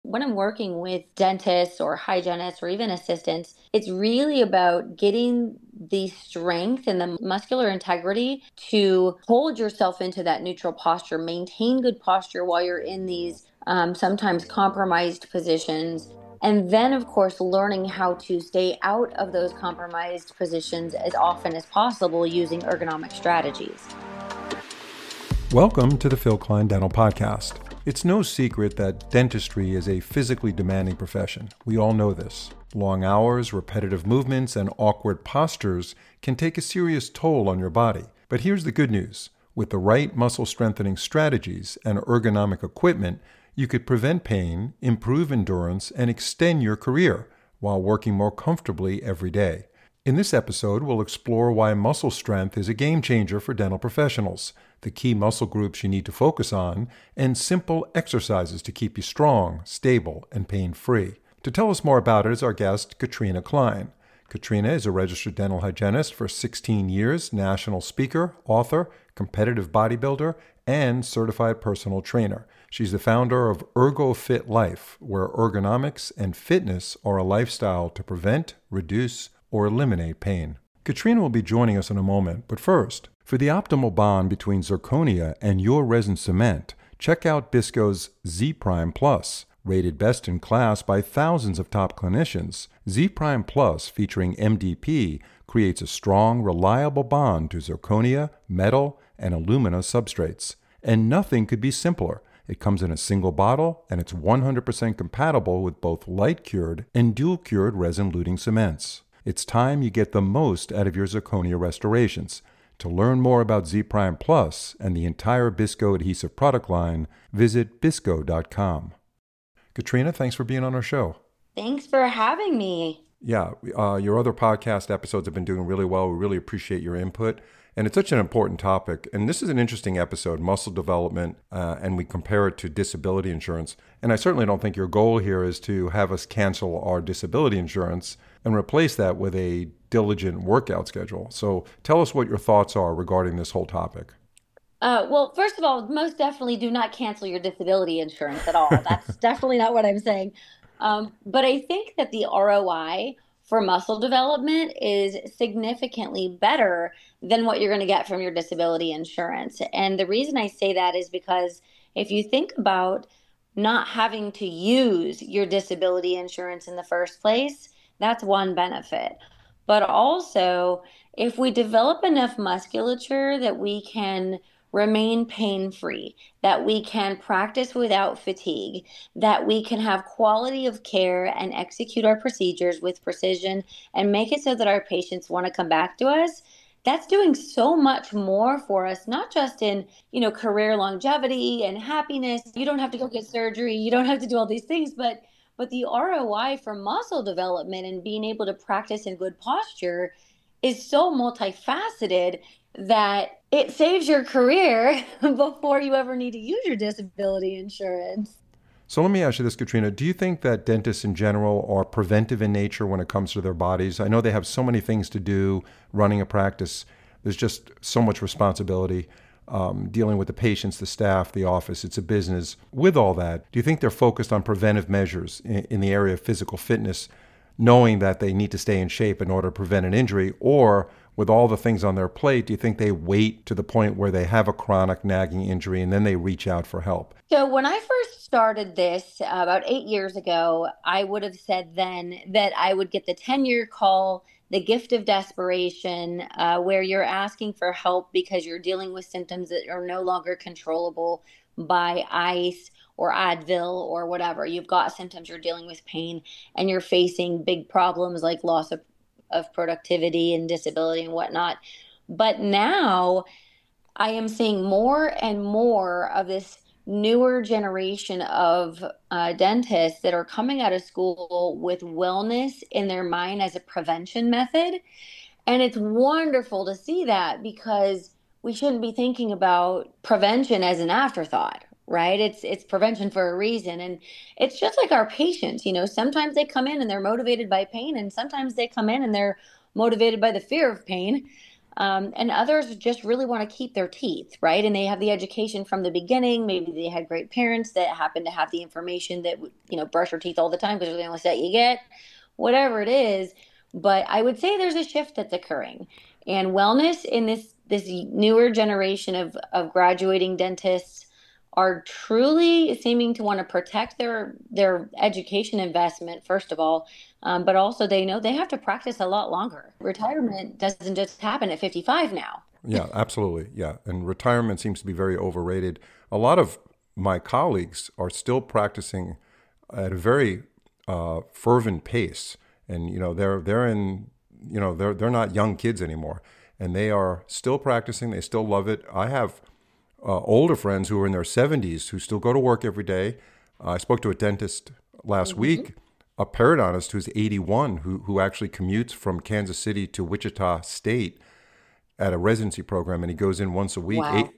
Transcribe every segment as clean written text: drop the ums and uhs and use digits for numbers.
When I'm working with dentists or hygienists or even assistants, it's really about getting the strength and the muscular integrity to hold yourself into that neutral posture, maintain good posture while you're in these sometimes compromised positions. And then, of course, learning how to stay out of those compromised positions as often as possible using ergonomic strategies. Welcome to the Phil Klein Dental Podcast. It's no secret that dentistry is a physically demanding profession. We all know this. Long hours, repetitive movements, and awkward postures can take a serious toll on your body. But here's the good news. With the right muscle strengthening strategies and ergonomic equipment, you could prevent pain, improve endurance, and extend your career while working more comfortably every day. In this episode, we'll explore why muscle strength is a game changer for dental professionals, the key muscle groups you need to focus on, and simple exercises to keep you strong, stable, and pain-free. To tell us more about it is our guest, Katrina Klein. Katrina is a registered dental hygienist for 16 years, national speaker, author, competitive bodybuilder, and certified personal trainer. She's the founder of Ergo Fit Life, where ergonomics and fitness are a lifestyle to prevent, reduce, or eliminate pain. Katrina will be joining us in a moment, but first, for the optimal bond between zirconia and your resin cement, check out Bisco's Z Prime Plus. Rated best in class by thousands of top clinicians, Z Prime Plus featuring MDP creates a strong, reliable bond to zirconia, metal, and alumina substrates. And nothing could be simpler. It comes in a single bottle, and it's 100% compatible with both light-cured and dual-cured resin-luting cements. It's time you get the most out of your zirconia restorations. To learn more about Z Prime Plus and the entire Bisco adhesive product line, visit bisco.com. Katrina, thanks for being on our show. Thanks for having me. Yeah, your other podcast episodes have been doing really well. We really appreciate your input. And it's such an important topic. And this is an interesting episode, muscle development, and we compare it to disability insurance. And I certainly don't think your goal here is to have us cancel our disability insurance and replace that with a diligent workout schedule. So tell us what your thoughts are regarding this whole topic. Well, first of all, most definitely do not cancel your disability insurance at all. That's definitely not what I'm saying. But I think that the ROI for muscle development is significantly better than what you're going to get from your disability insurance. And the reason I say that is because if you think about not having to use your disability insurance in the first place, that's one benefit. But also, if we develop enough musculature that we can remain pain free, that we can practice without fatigue, that we can have quality of care and execute our procedures with precision and make it so that our patients want to come back to us, that's doing so much more for us, not just in, career longevity and happiness. You don't have to go get surgery. You don't have to do all these things, but the ROI for muscle development and being able to practice in good posture is so multifaceted that it saves your career before you ever need to use your disability insurance. So let me ask you this, Katrina. Do you think that dentists in general are preventive in nature when it comes to their bodies? I know they have so many things to do running a practice. There's just so much responsibility dealing with the patients, the staff, the office. It's a business. With all that, do you think they're focused on preventive measures in the area of physical fitness, knowing that they need to stay in shape in order to prevent an injury? Or with all the things on their plate, do you think they wait to the point where they have a chronic nagging injury and then they reach out for help? So when I first started this about 8 years ago, I would have said then that I would get the 10-year call, the gift of desperation, where you're asking for help because you're dealing with symptoms that are no longer controllable by ice or Advil or whatever. You've got symptoms, you're dealing with pain, and you're facing big problems like loss of productivity and disability and whatnot. But now I am seeing more and more of this newer generation of dentists that are coming out of school with wellness in their mind as a prevention method. And it's wonderful to see that because we shouldn't be thinking about prevention as an afterthought, right? It's prevention for a reason. And it's just like our patients, sometimes they come in and they're motivated by pain, and sometimes they come in and they're motivated by the fear of pain. And others just really want to keep their teeth, right? And they have the education from the beginning. Maybe they had great parents that happen to have the information that, brush your teeth all the time because they're the only set you get, whatever it is. But I would say there's a shift that's occurring. And wellness in this newer generation of graduating dentists are truly seeming to want to protect their education investment, first of all, but also they know they have to practice a lot longer. Retirement doesn't just happen at 55 now. Yeah, absolutely. Yeah. And retirement seems to be very overrated. A lot of my colleagues are still practicing at a very fervent pace. And, they're in, they're not young kids anymore. And they are still practicing. They still love it. I have older friends who are in their 70s who still go to work every day. I spoke to a dentist last week, a periodontist who's 81, who actually commutes from Kansas City to Wichita State at a residency program, and he goes in once a week. Wow.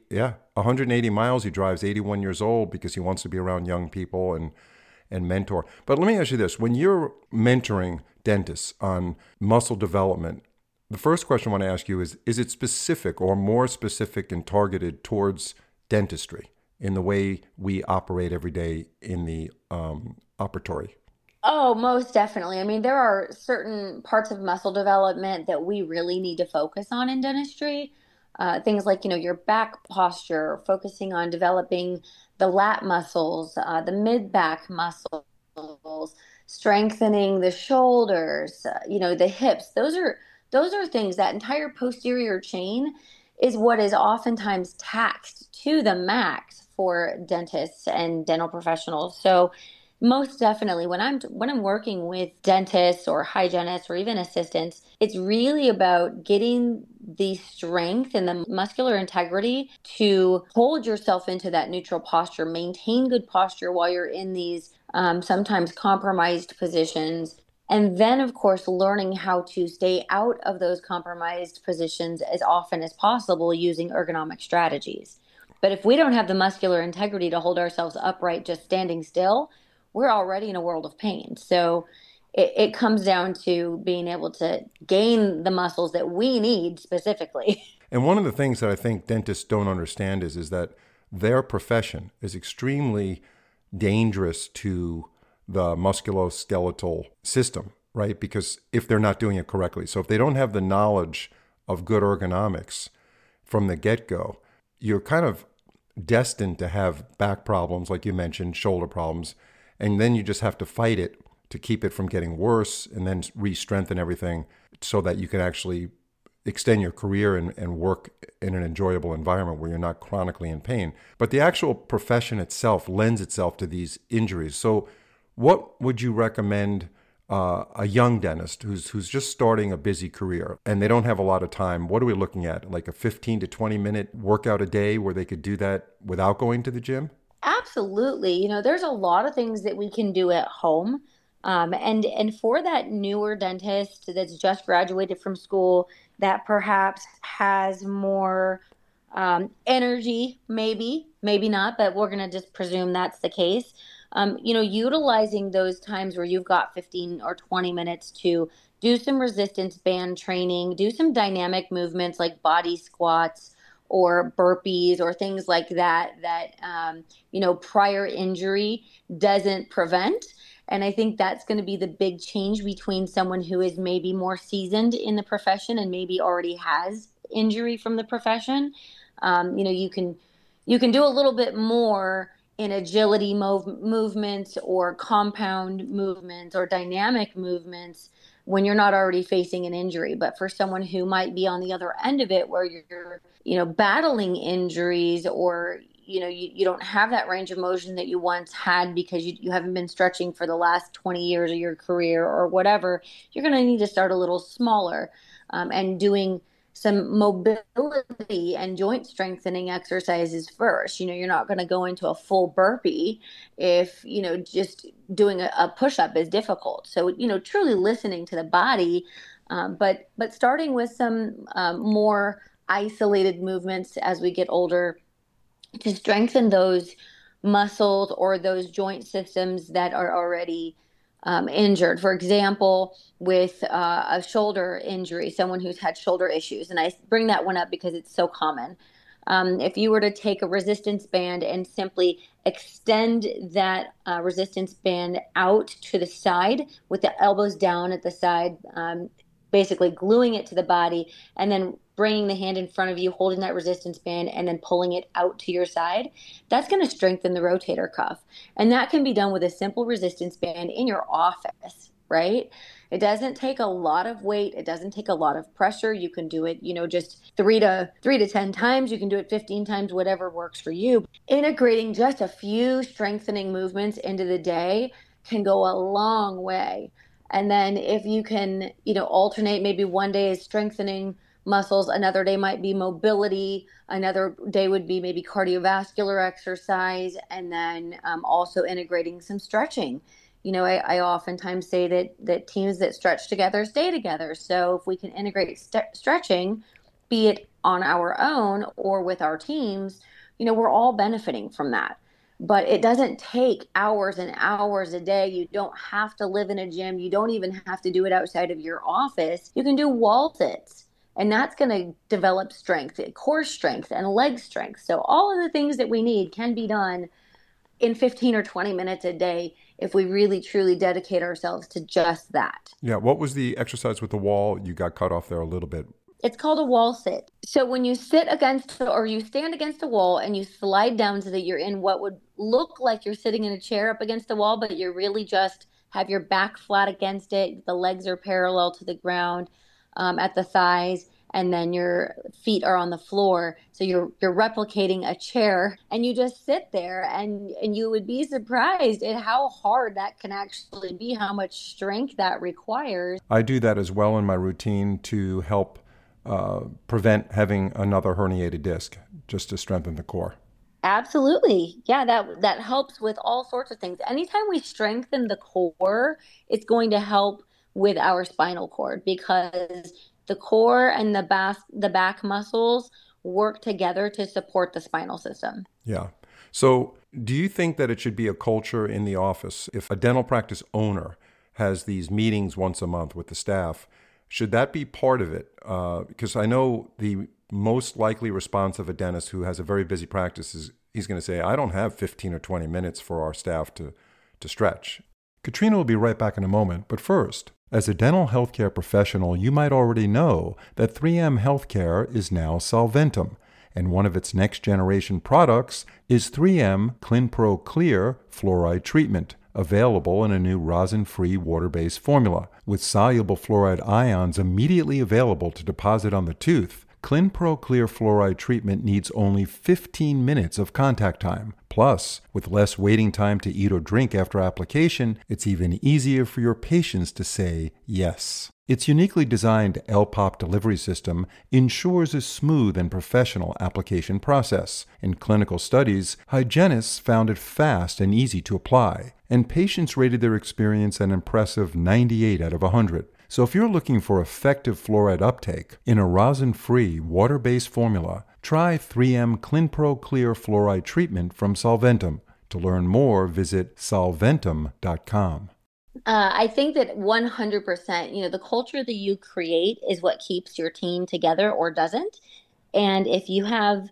180 miles he drives, 81 years old, because he wants to be around young people and mentor. But let me ask you this. When you're mentoring dentists on muscle development, the first question I want to ask you is it specific or more specific and targeted towards dentistry in the way we operate every day in the operatory? Oh, most definitely. I mean, there are certain parts of muscle development that we really need to focus on in dentistry. Things like, your back posture, focusing on developing the lat muscles, the mid back muscles, strengthening the shoulders, the hips. Those are things, that entire posterior chain is what is oftentimes taxed to the max for dentists and dental professionals. So most definitely, when I'm working with dentists or hygienists or even assistants, it's really about getting the strength and the muscular integrity to hold yourself into that neutral posture, maintain good posture while you're in these sometimes compromised positions. And then, of course, learning how to stay out of those compromised positions as often as possible using ergonomic strategies. But if we don't have the muscular integrity to hold ourselves upright just standing still, we're already in a world of pain. So it comes down to being able to gain the muscles that we need specifically. And one of the things that I think dentists don't understand is that their profession is extremely dangerous to the musculoskeletal system, right? Because if they're not doing it correctly. So if they don't have the knowledge of good ergonomics from the get-go, you're kind of destined to have back problems, like you mentioned, shoulder problems, and then you just have to fight it to keep it from getting worse and then re-strengthen everything so that you can actually extend your career and work in an enjoyable environment where you're not chronically in pain. But the actual profession itself lends itself to these injuries. So what would you recommend a young dentist who's just starting a busy career and they don't have a lot of time? What are we looking at? Like a 15 to 20 minute workout a day where they could do that without going to the gym? Absolutely. There's a lot of things that we can do at home. And for that newer dentist that's just graduated from school, that perhaps has more energy, maybe not, but we're going to just presume that's the case. Utilizing those times where you've got 15 or 20 minutes to do some resistance band training, do some dynamic movements like body squats or burpees or things like that prior injury doesn't prevent. And I think that's going to be the big change between someone who is maybe more seasoned in the profession and maybe already has injury from the profession. You can do a little bit more in agility movements or compound movements or dynamic movements when you're not already facing an injury. But for someone who might be on the other end of it, where you're, battling injuries, or, you don't have that range of motion that you once had because you haven't been stretching for the last 20 years of your career or whatever, you're going to need to start a little smaller and doing some mobility and joint strengthening exercises first. You're not going to go into a full burpee if, just doing a push-up is difficult. So, truly listening to the body, but starting with some more isolated movements as we get older to strengthen those muscles or those joint systems that are already injured. For example, with a shoulder injury, someone who's had shoulder issues. And I bring that one up because it's so common. If you were to take a resistance band and simply extend that resistance band out to the side with the elbows down at the side, basically gluing it to the body, and then bringing the hand in front of you, holding that resistance band, and then pulling it out to your side, that's going to strengthen the rotator cuff. And that can be done with a simple resistance band in your office, right? It doesn't take a lot of weight. It doesn't take a lot of pressure. You can do it, just three to 10 times. You can do it 15 times, whatever works for you. Integrating just a few strengthening movements into the day can go a long way. And then if you can, alternate, maybe one day is strengthening muscles, another day might be mobility, another day would be maybe cardiovascular exercise, and then also integrating some stretching. I oftentimes say that teams that stretch together stay together. So if we can integrate stretching, be it on our own or with our teams, we're all benefiting from that. But it doesn't take hours and hours a day. You don't have to live in a gym. You don't even have to do it outside of your office. You can do wall sits, and that's going to develop strength, core strength, and leg strength. So all of the things that we need can be done in 15 or 20 minutes a day if we really truly dedicate ourselves to just that. Yeah. What was the exercise with the wall? You got cut off there a little bit. It's called a wall sit. So when you sit against or you stand against a wall and you slide down so that you're in what would look like you're sitting in a chair up against the wall, but you're really just have your back flat against it. The legs are parallel to the ground at the thighs, and then your feet are on the floor. So you're replicating a chair, and you just sit there, and you would be surprised at how hard that can actually be, how much strength that requires. I do that as well in my routine to help prevent having another herniated disc, just to strengthen the core. Absolutely. Yeah, that helps with all sorts of things. Anytime we strengthen the core, it's going to help with our spinal cord because the core and the back muscles work together to support the spinal system. Yeah. So, do you think that it should be a culture in the office? If a dental practice owner has these meetings once a month with the staff, should that be part of it? Because I know the most likely response of a dentist who has a very busy practice is he's going to say, I don't have 15 or 20 minutes for our staff to stretch. Katrina will be right back in a moment, but first, as a dental healthcare professional, you might already know that 3M Healthcare is now Solventum, and one of its next generation products is 3M ClinPro Clear Fluoride Treatment, available in a new rosin-free water-based formula. With soluble fluoride ions immediately available to deposit on the tooth, ClinPro Clear Fluoride Treatment needs only 15 minutes of contact time. Plus, with less waiting time to eat or drink after application, it's even easier for your patients to say yes. Its uniquely designed LPOP delivery system ensures a smooth and professional application process. In clinical studies, hygienists found it fast and easy to apply, and patients rated their experience an impressive 98 out of 100. So if you're looking for effective fluoride uptake in a rosin-free, water-based formula, try 3M ClinPro Clear Fluoride Treatment from Solventum. To learn more, visit solventum.com. I think that 100%, the culture that you create is what keeps your team together or doesn't. And if you have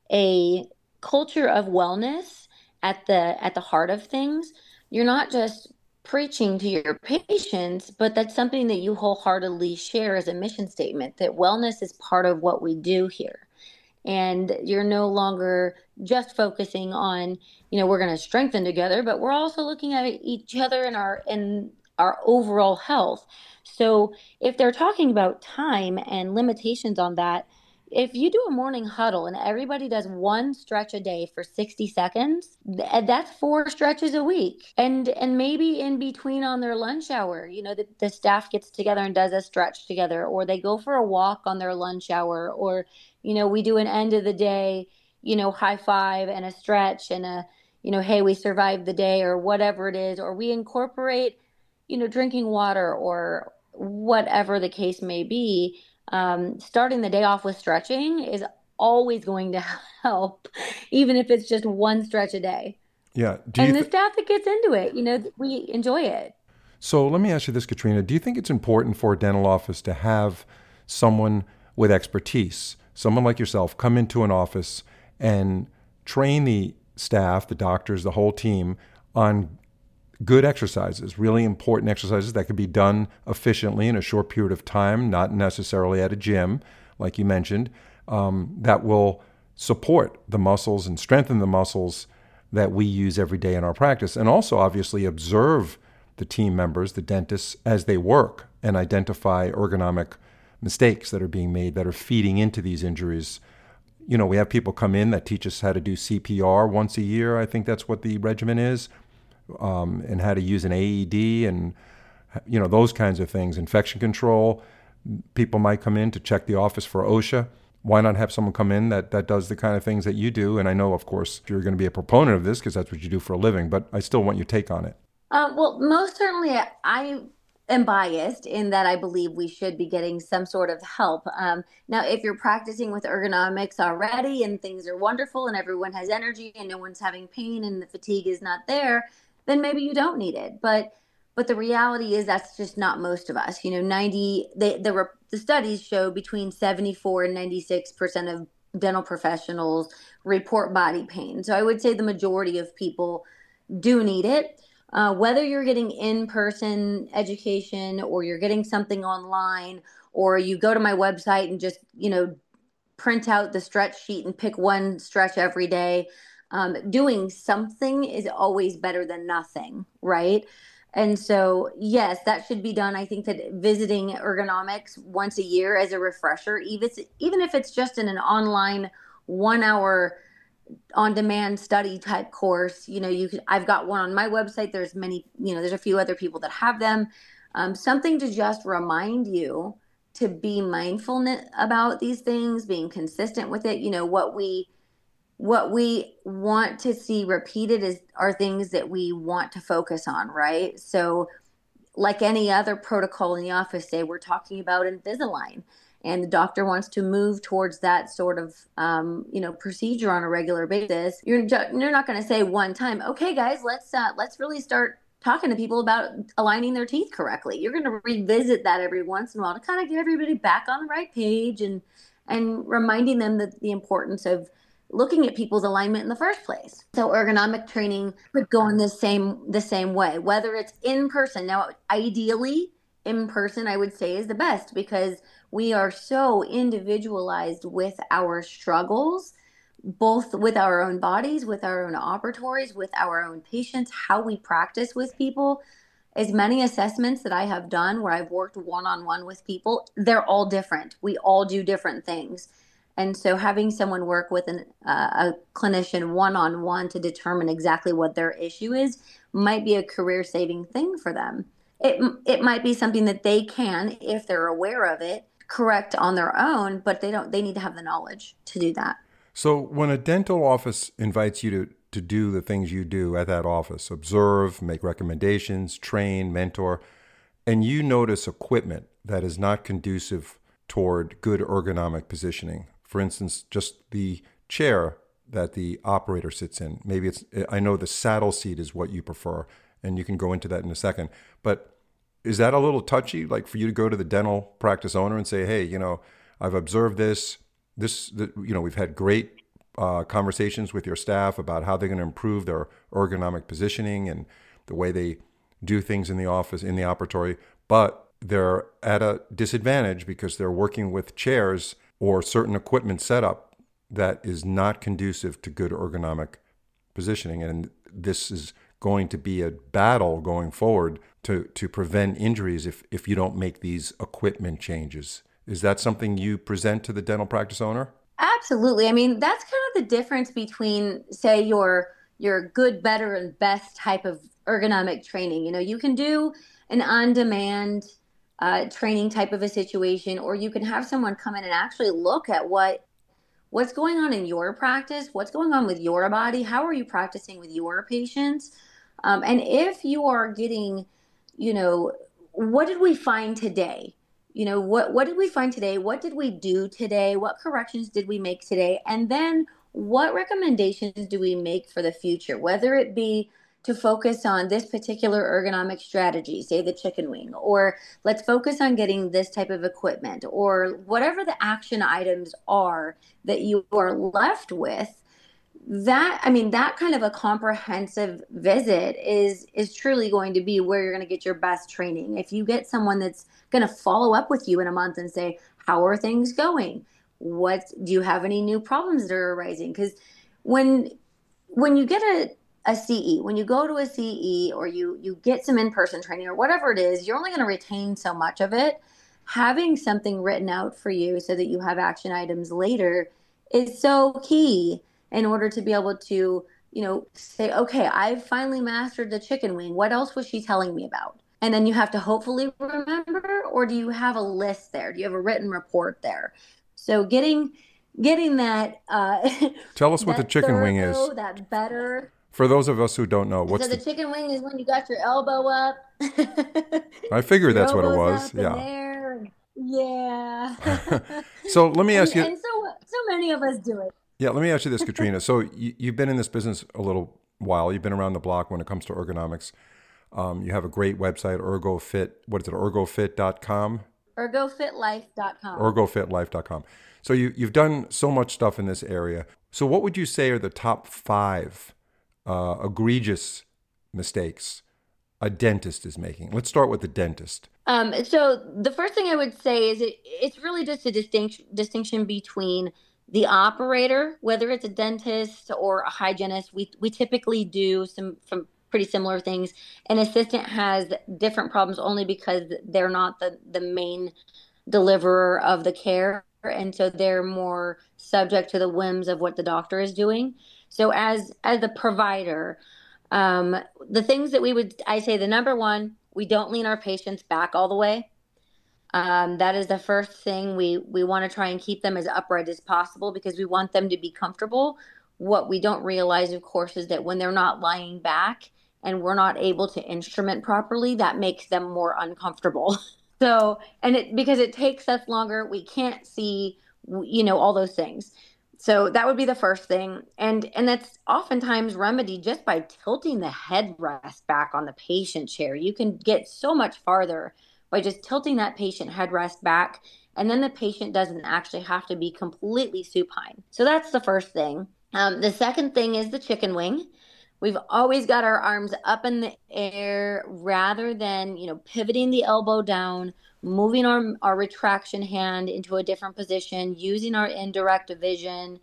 a culture of wellness at the heart of things, you're not just preaching to your patients, but that's something that you wholeheartedly share as a mission statement that wellness is part of what we do here. And you're no longer just focusing on, we're going to strengthen together, but we're also looking at each other in our overall health. So if they're talking about time and limitations on that, if you do a morning huddle and everybody does one stretch a day for 60 seconds, that's four stretches a week. And maybe in between on their lunch hour, the staff gets together and does a stretch together, or they go for a walk on their lunch hour, or we do an end of the day, high five and a stretch and hey, we survived the day or whatever it is, or we incorporate, drinking water or whatever the case may be. Starting the day off with stretching is always going to help, even if it's just one stretch a day. Yeah. And the staff that gets into it, we enjoy it. So let me ask you this, Katrina. Do you think it's important for a dental office to have someone with expertise, someone like yourself, come into an office and train the staff, the doctors, the whole team on good exercises, really important exercises that could be done efficiently in a short period of time, not necessarily at a gym, like you mentioned, that will support the muscles and strengthen the muscles that we use every day in our practice, and also obviously observe the team members, the dentists, as they work and identify ergonomic mistakes that are being made that are feeding into these injuries. You know, we have people come in that teach us how to do CPR once a year. I think that's what the regimen is, and how to use an AED and, you know, those kinds of things. Infection control. People might come in to check the office for OSHA. Why not have someone come in that does the kind of things that you do? And I know, of course, you're going to be a proponent of this because that's what you do for a living, but I still want your take on it. Well, most certainly, I am biased in that I believe we should be getting some sort of help. Now, if you're practicing with ergonomics already and things are wonderful and everyone has energy and no one's having pain and the fatigue is not there, then maybe you don't need it. But the reality is that's just not most of us. You know, the studies show between 74 and 96% of dental professionals report body pain. So I would say the majority of people do need it. Whether you're getting in-person education or you're getting something online or you go to my website and just, print out the stretch sheet and pick one stretch every day, doing something is always better than nothing, right? And so, yes, that should be done. I think that visiting ergonomics once a year as a refresher, even if it's just in an online 1 hour on-demand study type course, I've got one on my website. There's many, there's a few other people that have them. Something to just remind you to be mindful about these things, being consistent with it. What we want to see repeated are things that we want to focus on, right? So like any other protocol in the office, say we're talking about Invisalign and the doctor wants to move towards that sort of, procedure on a regular basis. You're not going to say one time, okay, guys, let's really start talking to people about aligning their teeth correctly. You're going to revisit that every once in a while to kind of get everybody back on the right page and reminding them that the importance of looking at people's alignment in the first place. So ergonomic training could go in the same way, whether it's in person. Now, ideally, in person, I would say is the best because we are so individualized with our struggles, both with our own bodies, with our own operatories, with our own patients, how we practice with people. As many assessments that I have done where I've worked one-on-one with people, they're all different. We all do different things. And so having someone work with a clinician one-on-one to determine exactly what their issue is might be a career-saving thing for them. It might be something that they can, if they're aware of it, correct on their own, but they need to have the knowledge to do that. So when a dental office invites you to do the things you do at that office, observe, make recommendations, train, mentor, and you notice equipment that is not conducive toward good ergonomic positioning, for instance, just the chair that the operator sits in. Maybe I know the saddle seat is what you prefer, and you can go into that in a second. But is that a little touchy, like for you to go to the dental practice owner and say, hey, I've observed this, we've had great conversations with your staff about how they're going to improve their ergonomic positioning and the way they do things in the office, in the operatory, but they're at a disadvantage because they're working with chairs or certain equipment setup that is not conducive to good ergonomic positioning. And this is going to be a battle going forward to prevent injuries if you don't make these equipment changes. Is that something you present to the dental practice owner? Absolutely. I mean, that's kind of the difference between, say, your good, better, and best type of ergonomic training. You can do an on-demand training type of a situation, or you can have someone come in and actually look at what's going on in your practice, what's going on with your body, how are you practicing with your patients, and if you are getting, what did we find today? What did we find today? What did we do today? What corrections did we make today? And then what recommendations do we make for the future, whether it be to focus on this particular ergonomic strategy, say the chicken wing, or let's focus on getting this type of equipment, or whatever the action items are that you are left with, that, I mean, that kind of a comprehensive visit is truly going to be where you're going to get your best training. If you get someone that's going to follow up with you in a month and say, how are things going? What do you have any new problems that are arising? Because when you get a CE, when you go to a CE, or you get some in-person training or whatever it is, you're only going to retain so much of it. Having something written out for you so that you have action items later is so key in order to be able to, say, okay, I've finally mastered the chicken wing. What else was she telling me about? And then you have to hopefully remember, or do you have a list there? Do you have a written report there? So getting that Tell us what the that chicken wing is. thorough, that better. For those of us who don't know, So the chicken wing is when you got your elbow up. I figured Your that's what it elbow's was. up in Yeah. there. Yeah. So let me ask you. And so many of us do it. Yeah, let me ask you this, Katrina. So you've been in this business a little while. You've been around the block when it comes to ergonomics. You have a great website, ErgoFit. What is it? ErgoFit.com? ErgoFitLife.com. ErgoFitLife.com. So you've done so much stuff in this area. So what would you say are the top 5 egregious mistakes a dentist is making? Let's start with the dentist. So the first thing I would say is it's really just a distinction between the operator, whether it's a dentist or a hygienist. We typically do some pretty similar things. An assistant has different problems only because they're not the main deliverer of the care, and so they're more subject to the whims of what the doctor is doing. So as the provider, the things that I say the number one, we don't lean our patients back all the way. That is the first thing. We want to try and keep them as upright as possible because we want them to be comfortable. What we don't realize, of course, is that when they're not lying back and we're not able to instrument properly, that makes them more uncomfortable. So, because it takes us longer, we can't see, all those things. So that would be the first thing. And that's oftentimes remedied just by tilting the headrest back on the patient chair. You can get so much farther by just tilting that patient headrest back, and then the patient doesn't actually have to be completely supine. So that's the first thing. The second thing is the chicken wing. We've always got our arms up in the air rather than, pivoting the elbow down, moving our retraction hand into a different position, using our indirect vision.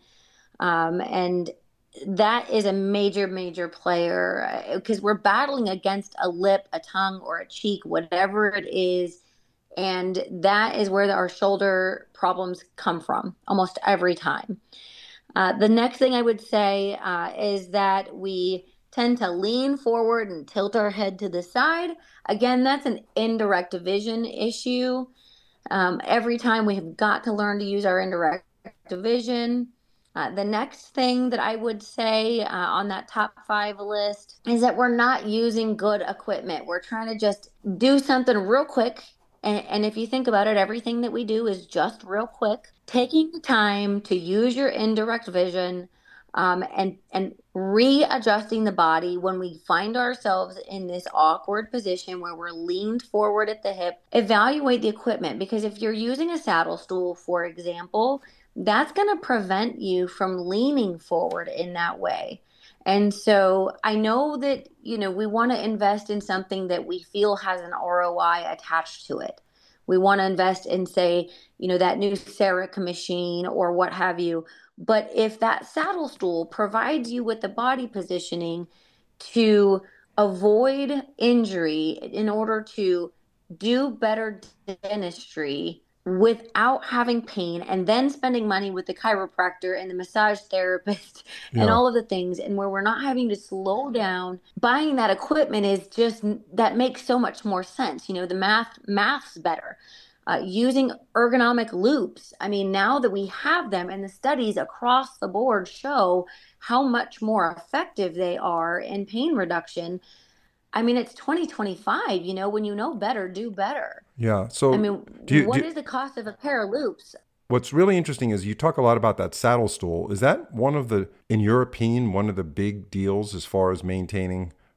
And that is a major, major player because we're battling against a lip, a tongue, or a cheek, whatever it is. And that is where our shoulder problems come from almost every time. The next thing I would say is that we tend to lean forward and tilt our head to the side. Again, that's an indirect vision issue. Every time we have got to learn to use our indirect vision. The next thing that I would say on that top 5 list is that we're not using good equipment. We're trying to just do something real quick. And if you think about it, everything that we do is just real quick. Taking the time to use your indirect vision and readjusting the body when we find ourselves in this awkward position where we're leaned forward at the hip. Evaluate the equipment, because if you're using a saddle stool, for example, that's going to prevent you from leaning forward in that way. And so I know that, we want to invest in something that we feel has an ROI attached to it. We want to invest in, say, that new CEREC machine or what have you. But if that saddle stool provides you with the body positioning to avoid injury in order to do better dentistry without having pain, and then spending money with the chiropractor and the massage therapist and all of the things, and where we're not having to slow down, buying that equipment is just, that makes so much more sense. The math's better. Using ergonomic loops. I mean, now that we have them and the studies across the board show how much more effective they are in pain reduction. I mean, it's 2025, when you know better, do better. Yeah. So I mean, what is the cost of a pair of loops? What's really interesting is you talk a lot about that saddle stool. Is that in your opinion, one of the big deals as far as maintaining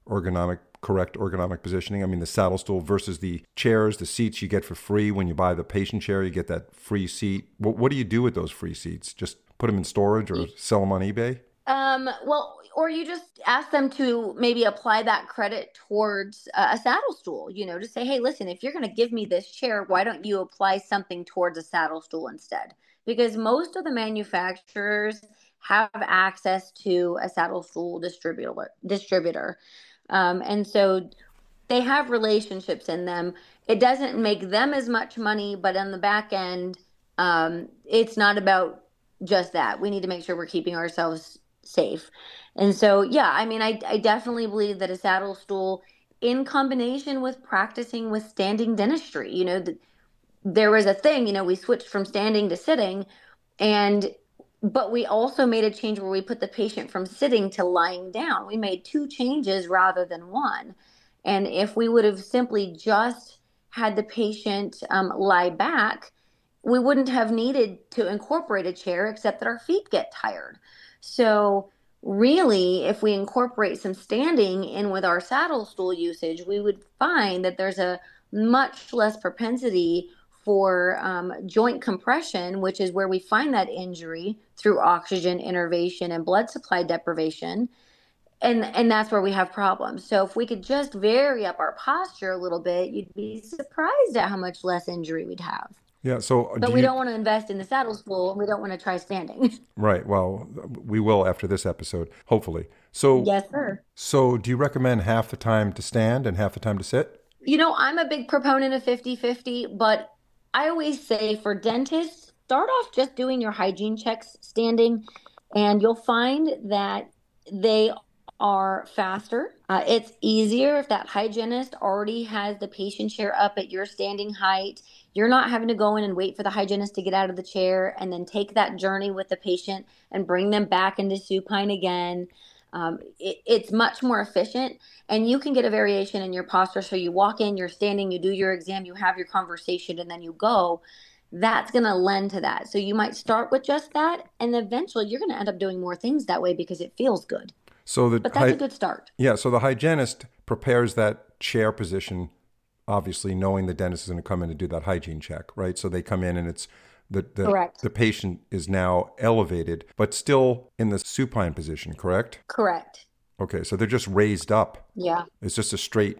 correct ergonomic positioning? I mean, the saddle stool versus the chairs, the seats you get for free when you buy the patient chair, you get that free seat. What do you do with those free seats? Just put them in storage or sell them on eBay? Well, or you just ask them to maybe apply that credit towards a saddle stool, to say, hey, listen, if you're going to give me this chair, why don't you apply something towards a saddle stool instead? Because most of the manufacturers have access to a saddle stool distributor. And so they have relationships in them. It doesn't make them as much money, but on the back end, it's not about just that. We need to make sure we're keeping ourselves safe. And so, yeah, I mean, I definitely believe that a saddle stool in combination with practicing with standing dentistry, there was a thing, we switched from standing to sitting, but we also made a change where we put the patient from sitting to lying down. We made 2 changes rather than 1. And if we would have simply just had the patient lie back, we wouldn't have needed to incorporate a chair, except that our feet get tired. So really, if we incorporate some standing in with our saddle stool usage, we would find that there's a much less propensity for joint compression, which is where we find that injury through oxygen innervation and blood supply deprivation. And that's where we have problems. So if we could just vary up our posture a little bit, you'd be surprised at how much less injury we'd have. Yeah. So, but we don't want to invest in the saddle stool, and we don't want to try standing. Right. Well, we will after this episode, hopefully. So, yes, sir. So do you recommend half the time to stand and half the time to sit? I'm a big proponent of 50-50, but I always say for dentists, start off just doing your hygiene checks standing, and you'll find that they are faster. It's easier if that hygienist already has the patient chair up at your standing height. You're not having to go in and wait for the hygienist to get out of the chair and then take that journey with the patient and bring them back into supine again. It's much more efficient, and you can get a variation in your posture. So you walk in, you're standing, you do your exam, you have your conversation, and then you go. That's going to lend to that. So you might start with just that, and eventually you're going to end up doing more things that way because it feels good. But that's a good start. Yeah, so the hygienist prepares that chair position, obviously knowing the dentist is going to come in to do that hygiene check, right? So they come in and it's correct. The patient is now elevated, but still in the supine position, correct? Correct. Okay, so they're just raised up. Yeah. It's just a straight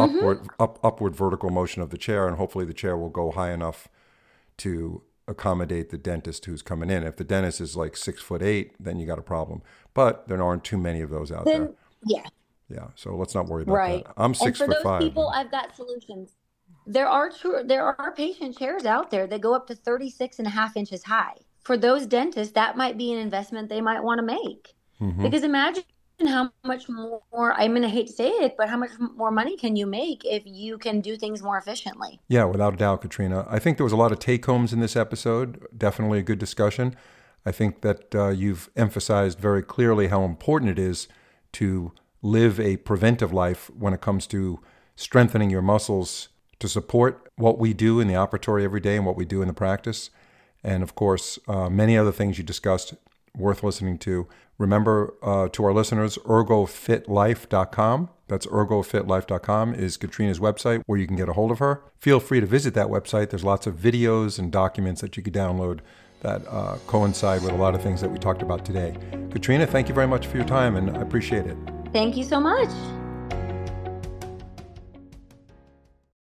upward vertical motion of the chair, and hopefully the chair will go high enough to accommodate the dentist who's coming in. If the dentist is like 6'8", then you got a problem. But there aren't too many of those out there. Yeah. Yeah. So let's not worry about that. I'm 6'5". And for those people, I've got solutions. There are patient chairs out there that go up to 36.5 inches high. For those dentists, that might be an investment they might want to make. Mm-hmm. Because imagine how much more, I mean, I hate to say it, but how much more money can you make if you can do things more efficiently? Yeah, without a doubt, Katrina. I think there was a lot of take-homes in this episode. Definitely a good discussion. I think that you've emphasized very clearly how important it is to live a preventive life when it comes to strengthening your muscles to support what we do in the operatory every day and what we do in the practice. And of course, many other things you discussed worth listening to. Remember, to our listeners, ergofitlife.com. That's ergofitlife.com is Katrina's website where you can get a hold of her. Feel free to visit that website. There's lots of videos and documents that you could download that coincide with a lot of things that we talked about today. Katrina, thank you very much for your time, and I appreciate it. Thank you so much.